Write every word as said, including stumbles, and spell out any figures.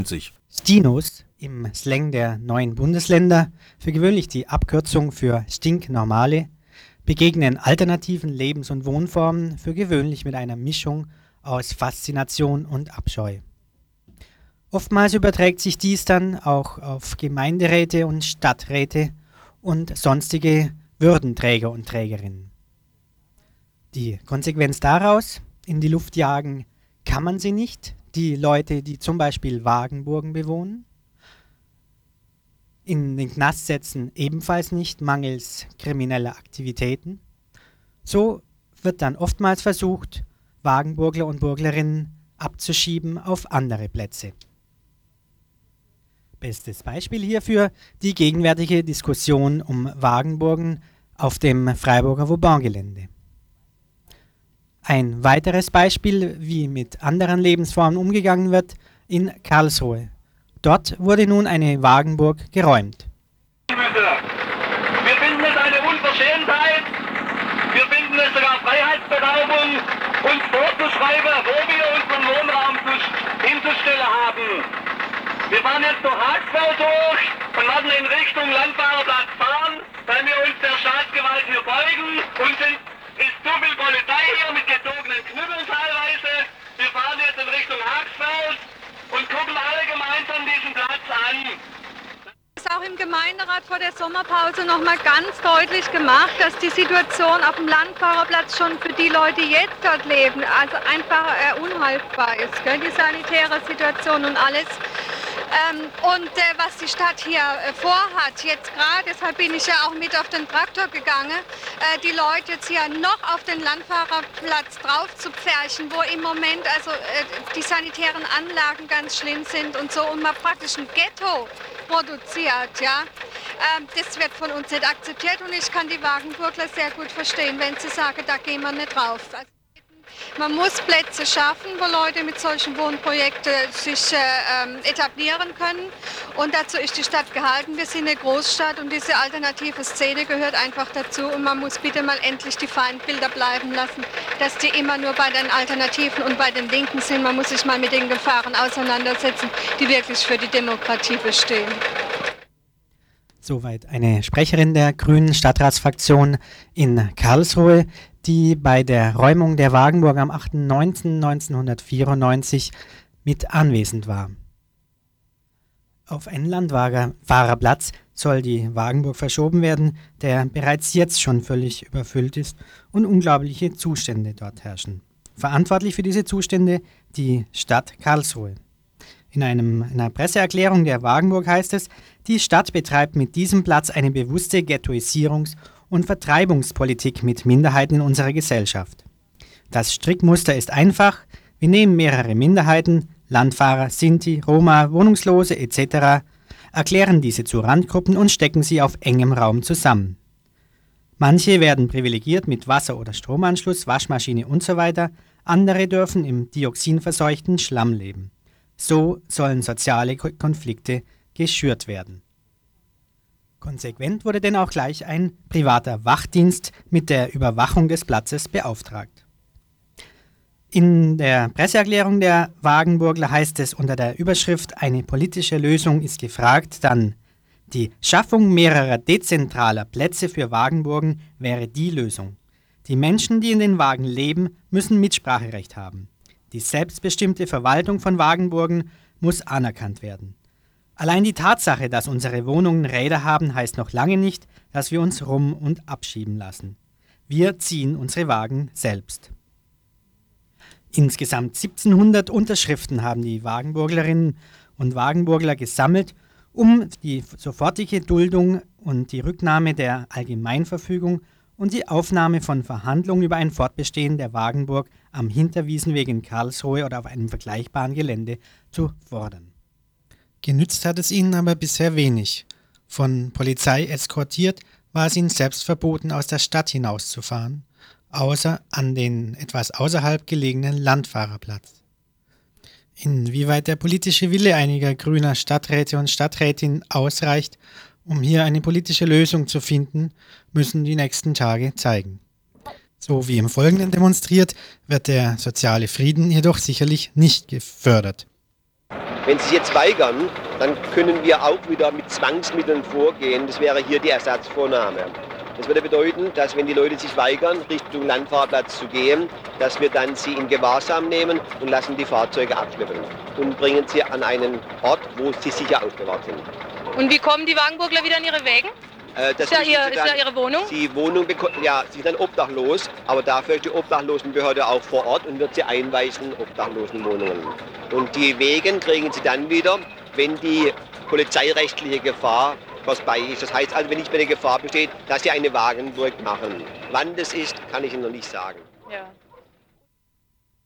Stinos, im Slang der neuen Bundesländer, für gewöhnlich die Abkürzung für stinknormale, begegnen alternativen Lebens- und Wohnformen für gewöhnlich mit einer Mischung aus Faszination und Abscheu. Oftmals überträgt sich dies dann auch auf Gemeinderäte und Stadträte und sonstige Würdenträger und Trägerinnen. Die Konsequenz daraus: in die Luft jagen kann man sie nicht, die Leute, die zum Beispiel Wagenburgen bewohnen. In den Knast setzen ebenfalls nicht, mangels krimineller Aktivitäten. So wird dann oftmals versucht, Wagenburgler und Burglerinnen abzuschieben auf andere Plätze. Bestes Beispiel hierfür die gegenwärtige Diskussion um Wagenburgen auf dem Freiburger Vauban-Gelände. Ein weiteres Beispiel, wie mit anderen Lebensformen umgegangen wird, in Karlsruhe. Dort wurde nun eine Wagenburg geräumt. Wir finden es eine Unverschämtheit, wir finden es sogar Freiheitsberaubung, uns vorzuschreiben, wo wir unseren Wohnraum hinzustellen haben. Wir fahren jetzt durch Haxfeld durch und werden in Richtung Landfahrerplatz fahren, weil wir uns der Staatsgewalt hier beugen. Uns sind, ist zu viel Polizei hier mit gezogenen Knüppeln teilweise. Wir fahren jetzt in Richtung Haxfeld und gucken alle gemeinsam diesen Platz an. Das ist auch im Gemeinderat vor der Sommerpause nochmal ganz deutlich gemacht, dass die Situation auf dem Landfahrerplatz schon für die Leute, die jetzt dort leben, also einfach äh, unhaltbar ist. Gell? Die sanitäre Situation und alles. Ähm, und äh, was die Stadt hier äh, vorhat, jetzt gerade, deshalb bin ich ja auch mit auf den Traktor gegangen, äh, die Leute jetzt hier noch auf den Landfahrerplatz drauf zu pferchen, wo im Moment also äh, die sanitären Anlagen ganz schlimm sind und so und man praktisch ein Ghetto produziert, ja. Ähm, das wird von uns nicht akzeptiert und ich kann die Wagenburgler sehr gut verstehen, wenn sie sagen, da gehen wir nicht drauf. Also, man muss Plätze schaffen, wo Leute mit solchen Wohnprojekten sich äh, etablieren können. Und dazu ist die Stadt gehalten. Wir sind eine Großstadt und diese alternative Szene gehört einfach dazu. Und man muss bitte mal endlich die Feindbilder bleiben lassen, dass die immer nur bei den Alternativen und bei den Linken sind. Man muss sich mal mit den Gefahren auseinandersetzen, die wirklich für die Demokratie bestehen. Soweit eine Sprecherin der Grünen Stadtratsfraktion in Karlsruhe, die bei der Räumung der Wagenburg am achter neunten neunzehnhundertvierundneunzig mit anwesend war. Auf einen Landfahrerplatz soll die Wagenburg verschoben werden, der bereits jetzt schon völlig überfüllt ist und unglaubliche Zustände dort herrschen. Verantwortlich für diese Zustände die Stadt Karlsruhe. In einem, einer Presseerklärung der Wagenburg heißt es, die Stadt betreibt mit diesem Platz eine bewusste Ghettoisierungs- und Vertreibungspolitik mit Minderheiten in unserer Gesellschaft. Das Strickmuster ist einfach: Wir nehmen mehrere Minderheiten, Landfahrer, Sinti, Roma, Wohnungslose et cetera, erklären diese zu Randgruppen und stecken sie auf engem Raum zusammen. Manche werden privilegiert mit Wasser- oder Stromanschluss, Waschmaschine usw., andere dürfen im dioxinverseuchten Schlamm leben. So sollen soziale Konflikte geschürt werden. Konsequent wurde denn auch gleich ein privater Wachdienst mit der Überwachung des Platzes beauftragt. In der Presseerklärung der Wagenburgler heißt es unter der Überschrift "Eine politische Lösung ist gefragt" dann: Die Schaffung mehrerer dezentraler Plätze für Wagenburgen wäre die Lösung. Die Menschen, die in den Wagen leben, müssen Mitspracherecht haben. Die selbstbestimmte Verwaltung von Wagenburgen muss anerkannt werden. Allein die Tatsache, dass unsere Wohnungen Räder haben, heißt noch lange nicht, dass wir uns rum- und abschieben lassen. Wir ziehen unsere Wagen selbst. Insgesamt siebzehnhundert Unterschriften haben die Wagenburglerinnen und Wagenburgler gesammelt, um die sofortige Duldung und die Rücknahme der Allgemeinverfügung und die Aufnahme von Verhandlungen über ein Fortbestehen der Wagenburg am Hinterwiesenweg in Karlsruhe oder auf einem vergleichbaren Gelände zu fordern. Genützt hat es ihnen aber bisher wenig. Von Polizei eskortiert war es ihnen selbst verboten, aus der Stadt hinauszufahren, außer an den etwas außerhalb gelegenen Landfahrerplatz. Inwieweit der politische Wille einiger grüner Stadträte und Stadträtinnen ausreicht, um hier eine politische Lösung zu finden, müssen die nächsten Tage zeigen. So wie im Folgenden demonstriert, wird der soziale Frieden jedoch sicherlich nicht gefördert. Wenn sie sich jetzt weigern, dann können wir auch wieder mit Zwangsmitteln vorgehen. Das wäre hier die Ersatzvornahme. Das würde bedeuten, dass wenn die Leute sich weigern, Richtung Landfahrplatz zu gehen, dass wir dann sie in Gewahrsam nehmen und lassen die Fahrzeuge abschleppen und bringen sie an einen Ort, wo sie sicher aufbewahrt sind. Und wie kommen die Wagenburgler wieder an ihre Wägen? Äh, das ist, ja müssen ihr, sie dann, ist ja ihre Wohnung? Die Wohnung, ja, sie sind dann obdachlos, aber dafür ist die Obdachlosenbehörde auch vor Ort und wird sie einweisen, Obdachlosenwohnungen. Und die Wegen kriegen sie dann wieder, wenn die polizeirechtliche Gefahr vorbei ist. Das heißt also, wenn nicht mehr eine Gefahr besteht, dass sie eine Wagenburg machen. Wann das ist, kann ich Ihnen noch nicht sagen. Ja.